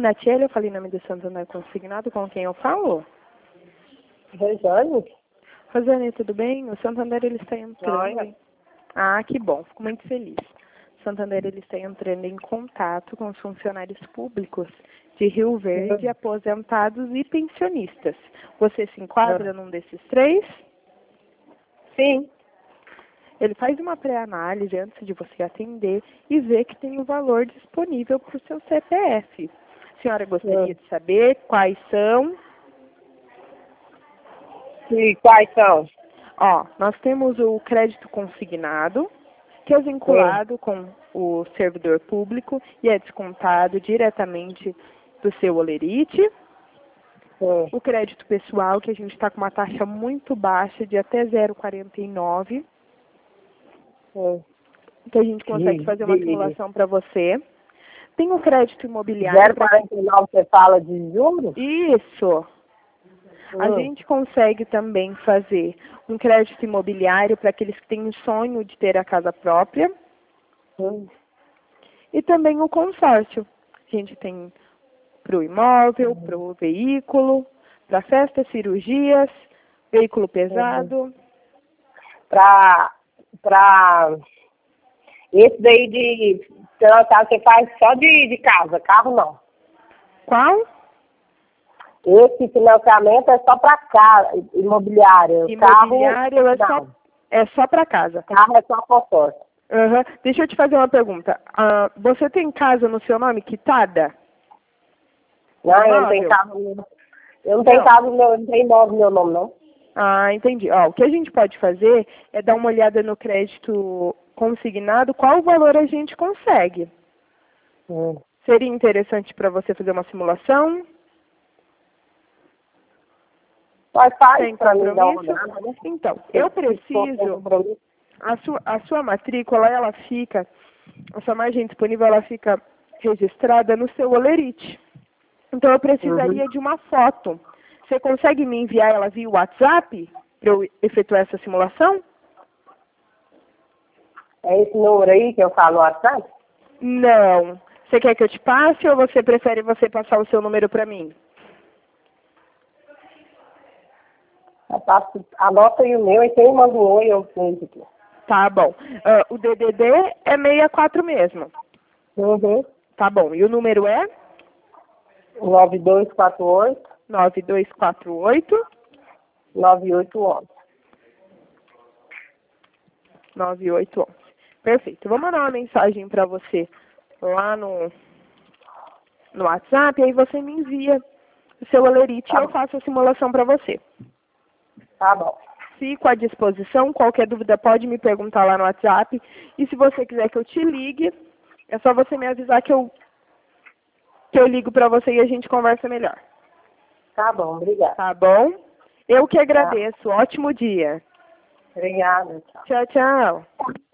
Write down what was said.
Natiele, eu falei em nome do Santander Consignado, com quem eu falo? Rosane? Rosane, tudo bem? O Santander, ele está entrando... Olha. Ah, que bom, fico muito feliz. O Santander, ele está entrando em contato com os funcionários públicos de Rio Verde, aposentados e pensionistas. Você se enquadra num desses três? Sim. Ele faz uma pré-análise antes de você atender e vê que tem o valor disponível para o seu CPF. A senhora gostaria de saber quais são? E quais são? Ó, nós temos o crédito consignado, que é vinculado com o servidor público e é descontado diretamente do seu holerite. O crédito pessoal, que a gente está com uma taxa muito baixa, de até 0,49, que a gente consegue fazer uma simulação para você. Tem o crédito imobiliário... 0,49 você fala de juros? Isso. A gente consegue também fazer um crédito imobiliário para aqueles que têm o sonho de ter a casa própria. E também o consórcio. A gente tem para o imóvel, para o veículo, para festas, cirurgias, veículo pesado. Pra esse daí de financiar você faz só de casa, carro não. Qual? Esse financiamento é só para casa, imobiliário. Imobiliário Carro, é só para casa. Carro é só consórcio. Deixa eu te fazer uma pergunta. Você tem casa no seu nome quitada? Não, eu não tenho carro. Eu não tenho carro, não tenho imóvel no meu nome, não. Ah, entendi. Ó, o que a gente pode fazer é dar uma olhada no crédito consignado, qual o valor a gente consegue. Seria interessante para você fazer uma simulação? Mas Sem para mim dar uma compromisso? olhada, né? Então, eu preciso... A sua matrícula, ela fica... A sua margem disponível, ela fica registrada no seu holerite. Então, eu precisaria de uma foto. Você consegue me enviar ela via WhatsApp para eu efetuar essa simulação? É esse número aí que eu falo no WhatsApp? Não. Você quer que eu te passe ou você prefere você passar o seu número para mim? Anota aí o meu, e quem manda um oi, eu vejo aqui. Tá bom. O DDD é 64 mesmo. Tá bom. E o número é? 9248. 9248. 9811. 9811. Perfeito. Vou mandar uma mensagem para você lá no WhatsApp, aí você me envia o seu holerite e eu faço a simulação para você. Tá bom. Fico à disposição. Qualquer dúvida pode me perguntar lá no WhatsApp. E se você quiser que eu te ligue, é só você me avisar que eu ligo para você e a gente conversa melhor. Tá bom, obrigada. Tá bom? Eu que agradeço. Ótimo dia. Obrigada. Tchau, tchau.